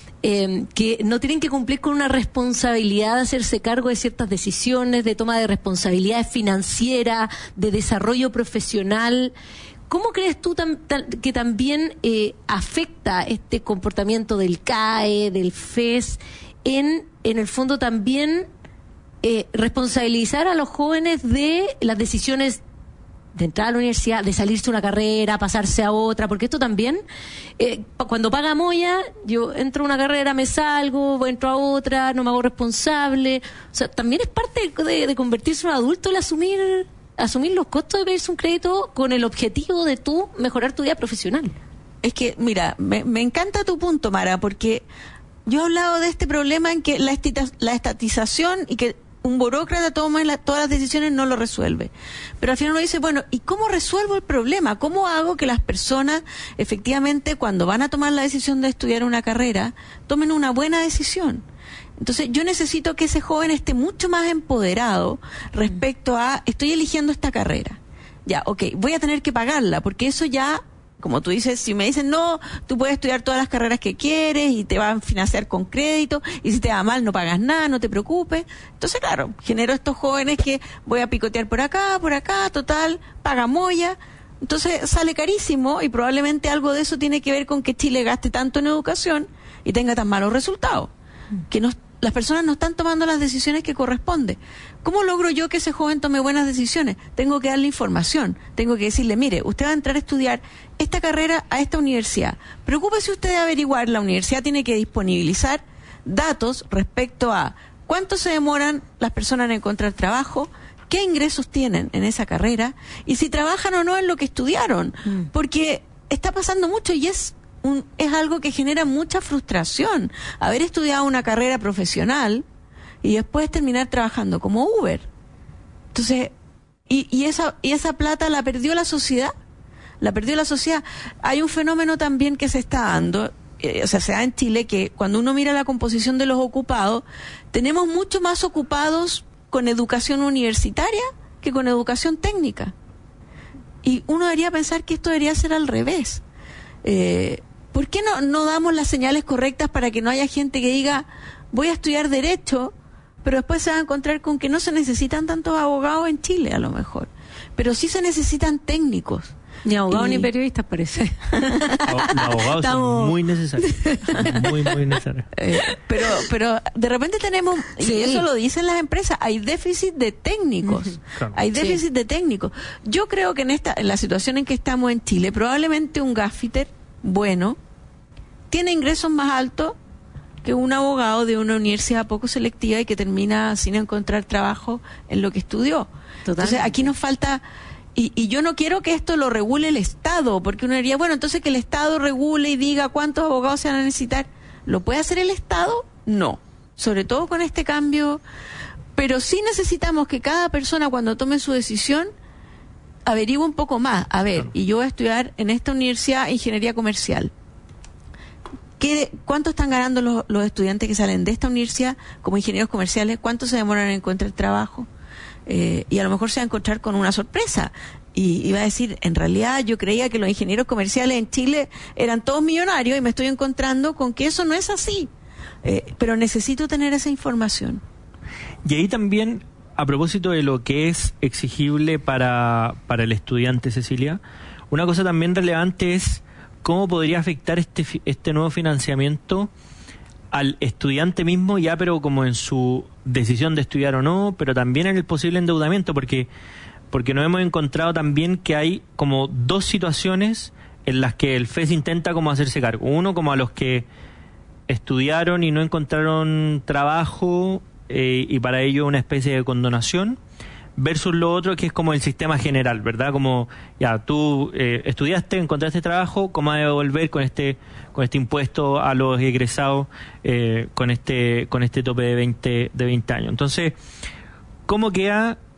eh, que no tienen que cumplir con una responsabilidad de hacerse cargo de ciertas decisiones, de toma de responsabilidades financieras, de desarrollo profesional. ¿Cómo crees tú tam, tam, que también eh, afecta este comportamiento del C A E, del F E S, en, en el fondo también eh, responsabilizar a los jóvenes de las decisiones de entrar a la universidad, de salirse de una carrera, pasarse a otra? Porque esto también, eh, cuando paga Moya, yo entro a una carrera, me salgo, entro a otra, no me hago responsable. O sea, también es parte de, de convertirse en un adulto el asumir... asumir los costos de pedirse un crédito con el objetivo de tú mejorar tu vida profesional. Es que, mira, me, me encanta tu punto, Mara, porque yo he hablado de este problema en que la, estita, la estatización y que un burócrata tome la, todas las decisiones no lo resuelve. Pero al final uno dice, bueno, ¿y cómo resuelvo el problema? ¿Cómo hago que las personas, efectivamente, cuando van a tomar la decisión de estudiar una carrera, tomen una buena decisión? Entonces yo necesito que ese joven esté mucho más empoderado respecto a, estoy eligiendo esta carrera. Ya, ok, voy a tener que pagarla, porque eso ya, como tú dices, si me dicen, no, tú puedes estudiar todas las carreras que quieres y te van a financiar con crédito, y si te va mal no pagas nada, no te preocupes. Entonces, claro, genero estos jóvenes que voy a picotear por acá, por acá, total, paga Moya. Entonces sale carísimo y probablemente algo de eso tiene que ver con que Chile gaste tanto en educación y tenga tan malos resultados. Que no, las personas no están tomando las decisiones que corresponde. ¿Cómo logro yo que ese joven tome buenas decisiones? Tengo que darle información, tengo que decirle, mire, usted va a entrar a estudiar esta carrera a esta universidad. Preocúpese usted de averiguar, la universidad tiene que disponibilizar datos respecto a cuánto se demoran las personas en encontrar trabajo, qué ingresos tienen en esa carrera y si trabajan o no en lo que estudiaron. Mm. Porque está pasando mucho y es Un, es algo que genera mucha frustración, haber estudiado una carrera profesional y después terminar trabajando como Uber. Entonces, y, y esa y esa plata la perdió la sociedad, la perdió la sociedad. Hay un fenómeno también que se está dando, eh, o sea, se da en Chile, que cuando uno mira la composición de los ocupados, tenemos mucho más ocupados con educación universitaria que con educación técnica. Y uno debería pensar que esto debería ser al revés. Eh, ¿Por qué no, no damos las señales correctas para que no haya gente que diga, voy a estudiar Derecho, pero después se va a encontrar con que no se necesitan tantos abogados en Chile, a lo mejor, pero sí se necesitan técnicos? Ni abogados y... ni periodistas, parece. Los abogados Estamos... son muy necesarios. Muy, muy necesarios. Eh, pero, pero de repente tenemos, sí. y eso lo dicen las empresas, hay déficit de técnicos. Uh-huh. Claro. Hay déficit sí. de técnicos. Yo creo que en esta, en la situación en que estamos en Chile, probablemente un gaffiter bueno tiene ingresos más altos que un abogado de una universidad poco selectiva y que termina sin encontrar trabajo en lo que estudió. Totalmente. Entonces aquí nos falta, y, y yo no quiero que esto lo regule el Estado, porque uno diría, bueno, entonces que el Estado regule y diga cuántos abogados se van a necesitar. ¿Lo puede hacer el Estado? No, sobre todo con este cambio, pero sí necesitamos que cada persona cuando tome su decisión averigüe un poco más. A ver, claro. Y yo voy a estudiar en esta universidad ingeniería comercial. ¿Qué, ¿Cuánto están ganando los, los estudiantes que salen de esta universidad como ingenieros comerciales? ¿Cuánto se demoran en encontrar trabajo? Eh, y a lo mejor se va a encontrar con una sorpresa. Y, y va a decir, en realidad yo creía que los ingenieros comerciales en Chile eran todos millonarios y me estoy encontrando con que eso no es así. Eh, pero necesito tener esa información. Y ahí también, a propósito de lo que es exigible para, para el estudiante, Cecilia, una cosa también relevante es cómo podría afectar este este nuevo financiamiento al estudiante mismo, ya pero como en su decisión de estudiar o no, pero también en el posible endeudamiento, porque porque nos hemos encontrado también que hay como dos situaciones en las que el F E S intenta como hacerse cargo. Uno, como a los que estudiaron y no encontraron trabajo eh, y para ello una especie de condonación, versus lo otro que es como el sistema general, ¿verdad? Como, ya, tú eh, estudiaste, encontraste trabajo, ¿cómo vas a devolver con este con este impuesto a los egresados eh, con este con este tope de veinte años? Entonces, ¿cómo queda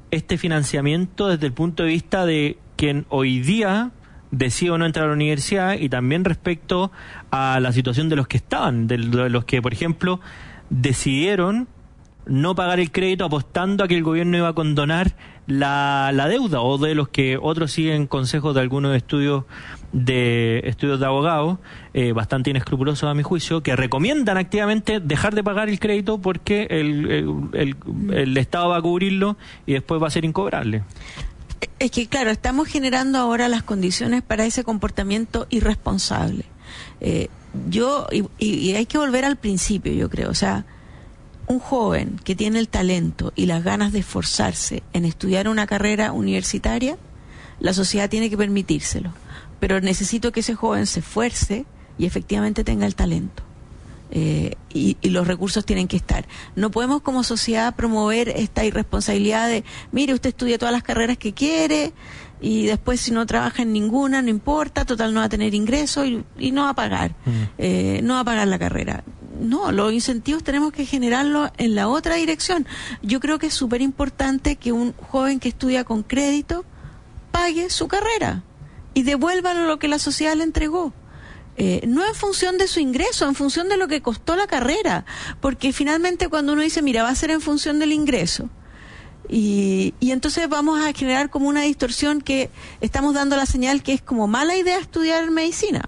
este financiamiento desde el punto de vista de quien hoy día decide o no entrar a la universidad, y también respecto a la situación de los que estaban, de los que, por ejemplo, decidieron no pagar el crédito apostando a que el gobierno iba a condonar la, la deuda, o de los que otros siguen consejos de algunos estudios de estudios de abogados, eh, bastante inescrupulosos a mi juicio, que recomiendan activamente dejar de pagar el crédito porque el, el, el, el Estado va a cubrirlo y después va a ser incobrable. Es que, claro, estamos generando ahora las condiciones para ese comportamiento irresponsable. Eh, yo, y, y hay que volver al principio, yo creo, o sea, un joven que tiene el talento y las ganas de esforzarse en estudiar una carrera universitaria, la sociedad tiene que permitírselo. Pero necesito que ese joven se esfuerce y efectivamente tenga el talento. Eh, y, y los recursos tienen que estar. No podemos como sociedad promover esta irresponsabilidad de, mire, usted estudia todas las carreras que quiere y después si no trabaja en ninguna, no importa, total no va a tener ingresos y, y no va a pagar, mm. eh, no va a pagar la carrera. No, los incentivos tenemos que generarlos en la otra dirección. Yo creo que es súper importante que un joven que estudia con crédito pague su carrera y devuelva lo que la sociedad le entregó. Eh, no en función de su ingreso, en función de lo que costó la carrera, porque finalmente cuando uno dice, mira, va a ser en función del ingreso, y, y entonces vamos a generar como una distorsión que estamos dando la señal que es como mala idea estudiar medicina,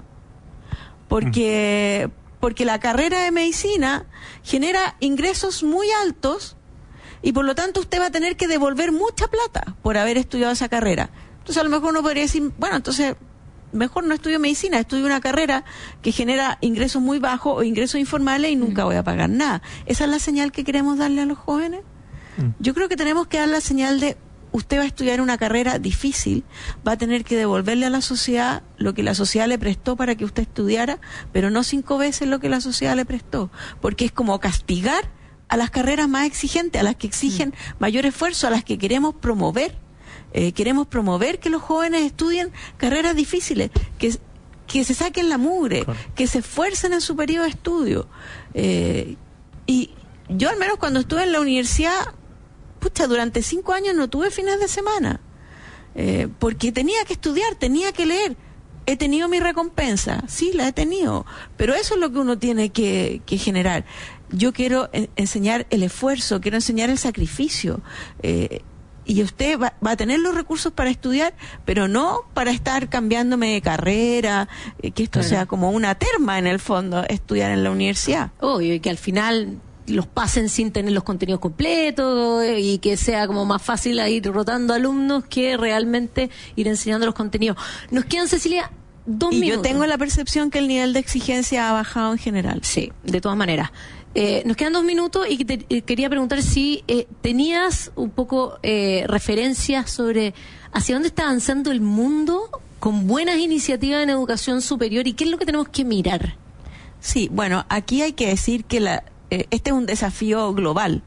porque, porque la carrera de medicina genera ingresos muy altos y por lo tanto usted va a tener que devolver mucha plata por haber estudiado esa carrera. Entonces a lo mejor uno podría decir, bueno, entonces mejor no estudio medicina, estudio una carrera que genera ingresos muy bajos o ingresos informales y nunca voy a pagar nada. ¿Esa es la señal que queremos darle a los jóvenes? Yo creo que tenemos que dar la señal de, usted va a estudiar una carrera difícil, va a tener que devolverle a la sociedad lo que la sociedad le prestó para que usted estudiara, pero no cinco veces lo que la sociedad le prestó, porque es como castigar a las carreras más exigentes, a las que exigen mayor esfuerzo, a las que queremos promover. Eh, queremos promover que los jóvenes estudien carreras difíciles, que, que se saquen la mugre, claro, que se esfuercen en su periodo de estudio. Eh, y yo al menos cuando estuve en la universidad, pucha, durante cinco años no tuve fines de semana, eh, porque tenía que estudiar, tenía que leer. He tenido mi recompensa, sí, la he tenido, pero eso es lo que uno tiene que, que generar. Yo quiero en, enseñar el esfuerzo, quiero enseñar el sacrificio, eh, y usted va, va a tener los recursos para estudiar, pero no para estar cambiándome de carrera, eh, que esto claro. sea como una terma en el fondo, estudiar en la universidad. Obvio, y que al final los pasen sin tener los contenidos completos y que sea como más fácil ir rotando alumnos que realmente ir enseñando los contenidos. Nos quedan, Cecilia, dos y minutos. Yo tengo la percepción que el nivel de exigencia ha bajado en general. Sí, de todas maneras. Eh, nos quedan dos minutos y te, eh, quería preguntar si eh, tenías un poco eh, referencias sobre hacia dónde está avanzando el mundo con buenas iniciativas en educación superior y qué es lo que tenemos que mirar. Sí, bueno, aquí hay que decir que la, eh, este es un desafío global.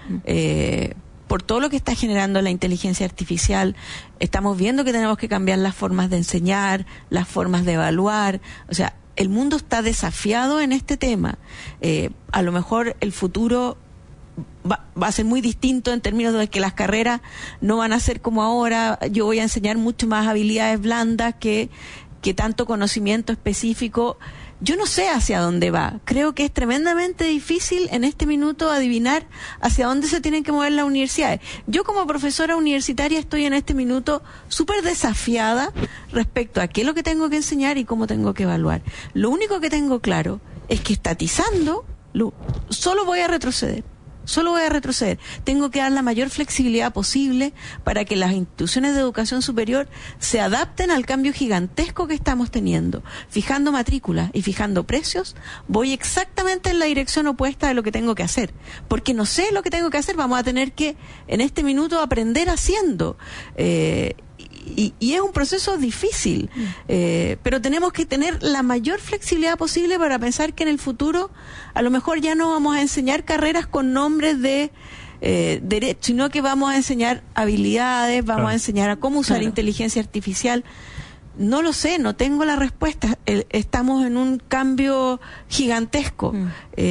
Eh, por todo lo que está generando la inteligencia artificial, estamos viendo que tenemos que cambiar las formas de enseñar, las formas de evaluar, o sea, el mundo está desafiado en este tema. Eh, a lo mejor el futuro va, va a ser muy distinto en términos de que las carreras no van a ser como ahora. Yo voy a enseñar mucho más habilidades blandas que, que tanto conocimiento específico. Yo no sé hacia dónde va. Creo que es tremendamente difícil en este minuto adivinar hacia dónde se tienen que mover las universidades. Yo como profesora universitaria estoy en este minuto súper desafiada respecto a qué es lo que tengo que enseñar y cómo tengo que evaluar. Lo único que tengo claro es que estatizando lo, solo voy a retroceder. Solo voy a retroceder. Tengo que dar la mayor flexibilidad posible para que las instituciones de educación superior se adapten al cambio gigantesco que estamos teniendo. Fijando matrículas y fijando precios, voy exactamente en la dirección opuesta de lo que tengo que hacer. Porque no sé lo que tengo que hacer, vamos a tener que en este minuto aprender haciendo. Eh, Y, y es un proceso difícil, eh, pero tenemos que tener la mayor flexibilidad posible para pensar que en el futuro a lo mejor ya no vamos a enseñar carreras con nombres de eh, derecho, sino que vamos a enseñar habilidades, vamos claro. a enseñar a cómo usar claro. inteligencia artificial. No lo sé, no tengo la respuesta. Eh, estamos en un cambio gigantesco. Mm. Eh,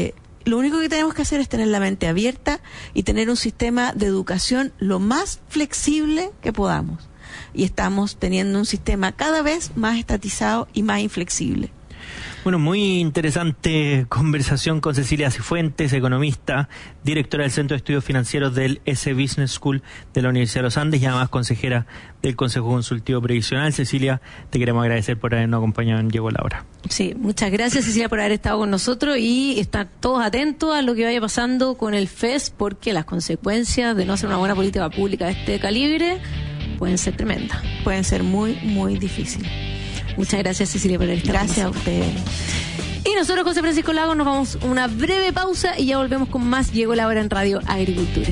lo único que tenemos que hacer es tener la mente abierta y tener un sistema de educación lo más flexible que podamos. Y estamos teniendo un sistema cada vez más estatizado y más inflexible. Bueno, muy interesante conversación con Cecilia Cifuentes, economista, directora del Centro de Estudios Financieros del S Business School de la Universidad de los Andes y además consejera del Consejo Consultivo Previsional. Cecilia, te queremos agradecer por habernos acompañado en Llegó la Hora. Sí, muchas gracias, Cecilia, por haber estado con nosotros y estar todos atentos a lo que vaya pasando con el F E S, porque las consecuencias de no hacer una buena política pública de este calibre pueden ser tremendas. Pueden ser muy, muy difíciles. Muchas gracias, Cecilia, por estar. Gracias a ustedes. Y nosotros, José Francisco Lagos, nos vamos a una breve pausa y ya volvemos con más Llegó la Hora en Radio Agricultura.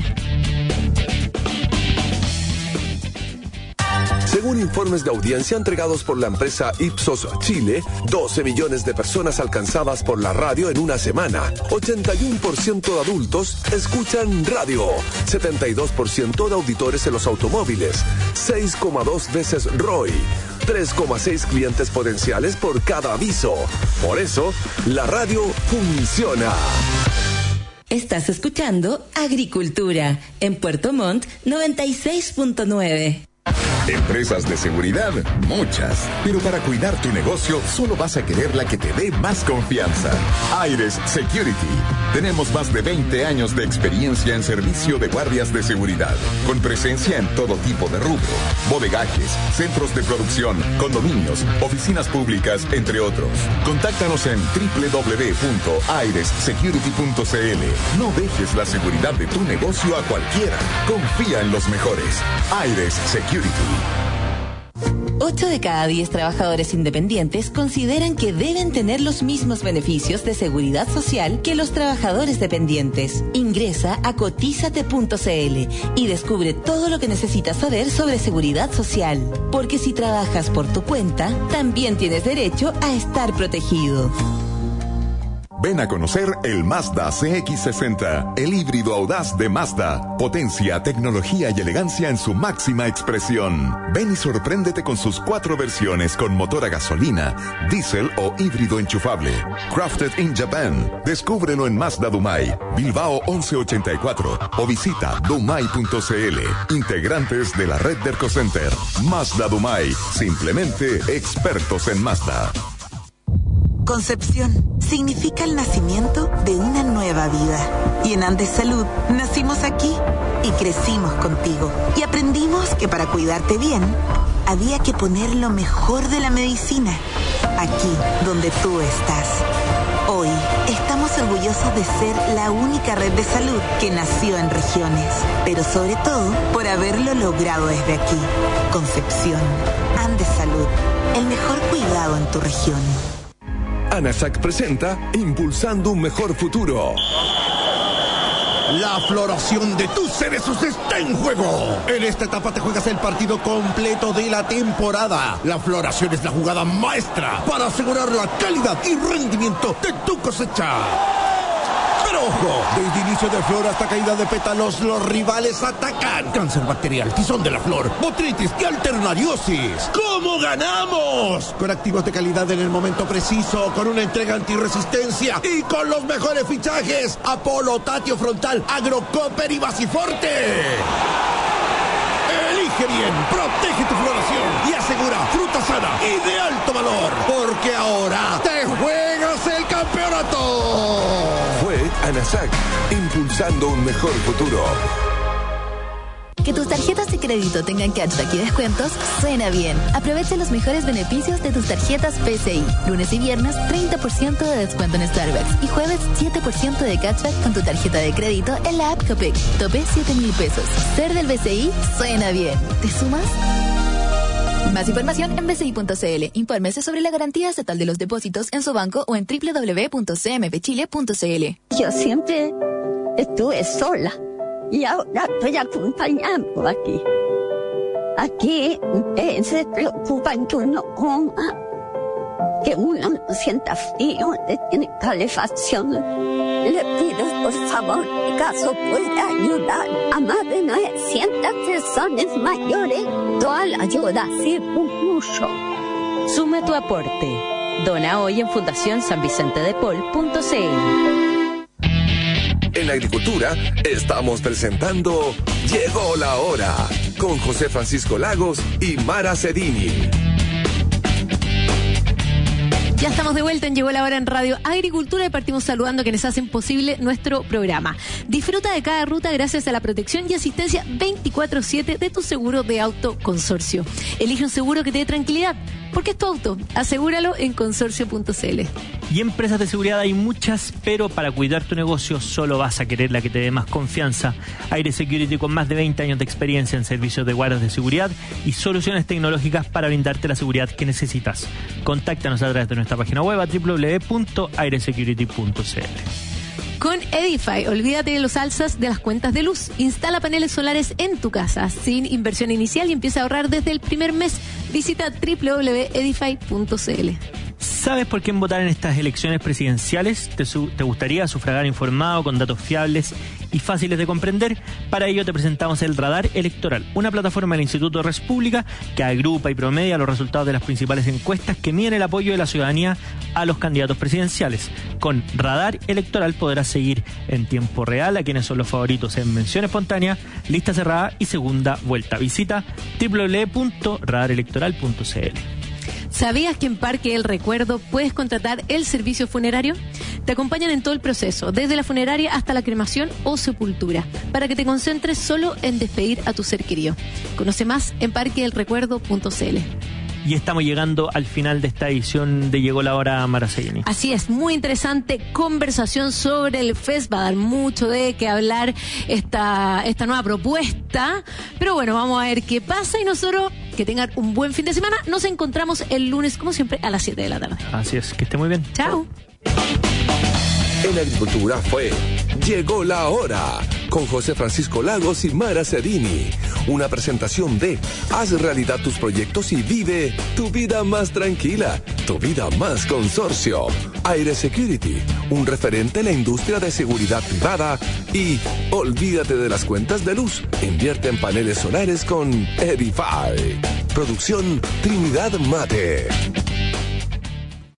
Según informes de audiencia entregados por la empresa Ipsos Chile, doce millones de personas alcanzadas por la radio en una semana. ochenta y uno por ciento de adultos escuchan radio. setenta y dos por ciento de auditores en los automóviles. seis coma dos veces R O I. tres coma seis clientes potenciales por cada aviso. Por eso, la radio funciona. Estás escuchando Agricultura en Puerto Montt noventa y seis punto nueve. Empresas de seguridad, muchas. Pero para cuidar tu negocio, solo vas a querer la que te dé más confianza. Aires Security. Tenemos más de veinte años de experiencia en servicio de guardias de seguridad, con presencia en todo tipo de rubro: bodegajes, centros de producción, condominios, oficinas públicas, entre otros. Contáctanos en doble u doble u doble u punto aires security punto c l. No dejes la seguridad de tu negocio a cualquiera. Confía en los mejores. Aires Security. ocho de cada diez trabajadores independientes consideran que deben tener los mismos beneficios de seguridad social que los trabajadores dependientes. Ingresa a cotízate punto c l y descubre todo lo que necesitas saber sobre seguridad social. Porque si trabajas por tu cuenta, también tienes derecho a estar protegido. Ven a conocer el Mazda C X sesenta, el híbrido audaz de Mazda. Potencia, tecnología y elegancia en su máxima expresión. Ven y sorpréndete con sus cuatro versiones con motor a gasolina, diésel o híbrido enchufable. Crafted in Japan. Descúbrelo en Mazda Dumai, Bilbao once ochenta y cuatro o visita dumai punto c l. Integrantes de la red Derco Center. Mazda Dumai. Simplemente expertos en Mazda. Concepción significa el nacimiento de una nueva vida. Y en Andes Salud nacimos aquí y crecimos contigo. Y aprendimos que para cuidarte bien, había que poner lo mejor de la medicina aquí donde tú estás. Hoy estamos orgullosos de ser la única red de salud que nació en regiones, pero sobre todo por haberlo logrado desde aquí. Concepción, Andes Salud, el mejor cuidado en tu región. ANASAC presenta Impulsando un Mejor Futuro. La floración de tus cerezos está en juego. En esta etapa te juegas el partido completo de la temporada. La floración es la jugada maestra para asegurar la calidad y rendimiento de tu cosecha. Pero ojo, desde inicio de flor hasta caída de pétalos, los rivales atacan. Cáncer bacterial, tizón de la flor, botritis y alternariosis. ¿Cómo ganamos? Con activos de calidad en el momento preciso, con una entrega antirresistencia y con los mejores fichajes: Apolo, Tatio Frontal, Agrocopper y Basiforte. Elige bien, protege tu floración y asegura fruta sana y de alto valor, porque ahora te juegas el campeonato. Fue ANASAC, impulsando un mejor futuro. Que tus tarjetas de crédito tengan cashback y descuentos suena bien. Aprovecha los mejores beneficios de tus tarjetas B C I. Lunes y viernes, treinta por ciento de descuento en Starbucks. Y jueves, siete por ciento de cashback con tu tarjeta de crédito en la app Copec. Tope siete mil pesos. Ser del B C I suena bien. ¿Te sumas? Más información en b c i punto c l. Infórmese sobre la garantía estatal de los depósitos en su banco o en doble u doble u doble u punto c m p chile punto c l. Yo siempre estuve sola. Y ahora estoy acompañando aquí. Aquí eh, se preocupan que uno coma, que uno no sienta frío, le tiene calefacción. Le pido, por favor, que caso pueda ayudar a más de novecientas personas mayores. Toda la ayuda sirve mucho. Suma tu aporte. Dona hoy en fundación san vicente de paul punto c l. En Agricultura estamos presentando Llegó la Hora con José Francisco Lagos y Mara Cedini. Ya estamos de vuelta en Llegó la Hora en Radio Agricultura y partimos saludando a quienes hacen posible nuestro programa. Disfruta de cada ruta gracias a la protección y asistencia veinticuatro siete de tu seguro de auto Consorcio. Elige un seguro que te dé tranquilidad, porque es tu auto. Asegúralo en consorcio punto c l. Y empresas de seguridad hay muchas, pero para cuidar tu negocio solo vas a querer la que te dé más confianza. Aire Security, con más de veinte años de experiencia en servicios de guardas de seguridad y soluciones tecnológicas para brindarte la seguridad que necesitas. Contáctanos a través de nuestra página web a doble u doble u doble u punto aire security punto c l. Con Edify, olvídate de los alzas de las cuentas de luz. Instala paneles solares en tu casa sin inversión inicial y empieza a ahorrar desde el primer mes. Visita doble u doble u doble u punto edify punto c l. ¿Sabes por quién votar en estas elecciones presidenciales? ¿Te, su- ¿Te gustaría sufragar informado, con datos fiables y fáciles de comprender? Para ello te presentamos el Radar Electoral, una plataforma del Instituto Res Pública que agrupa y promedia los resultados de las principales encuestas que miden el apoyo de la ciudadanía a los candidatos presidenciales. Con Radar Electoral podrás seguir en tiempo real a quienes son los favoritos en mención espontánea, lista cerrada y segunda vuelta. Visita doble u doble u doble u punto radar electoral punto c l. ¿Sabías que en Parque El Recuerdo puedes contratar el servicio funerario? Te acompañan en todo el proceso, desde la funeraria hasta la cremación o sepultura, para que te concentres solo en despedir a tu ser querido. Conoce más en parque el recuerdo punto c l. Y estamos llegando al final de esta edición de Llegó la Hora, Mara Cedini. Así es, muy interesante conversación sobre el F E S. Va a dar mucho de qué hablar esta, esta nueva propuesta. Pero bueno, vamos a ver qué pasa y nosotros que tengan un buen fin de semana. Nos encontramos el lunes, como siempre, a las siete de la tarde. Así es, que esté muy bien. Chao. En Agricultura fue Llegó la Hora con José Francisco Lagos y Mara Cedini. Una presentación de Haz realidad tus proyectos y vive tu vida más tranquila, tu vida más Consorcio. Aire Security, un referente en la industria de seguridad privada. Y olvídate de las cuentas de luz. Invierte en paneles solares con Edify. Producción Trinidad Mate.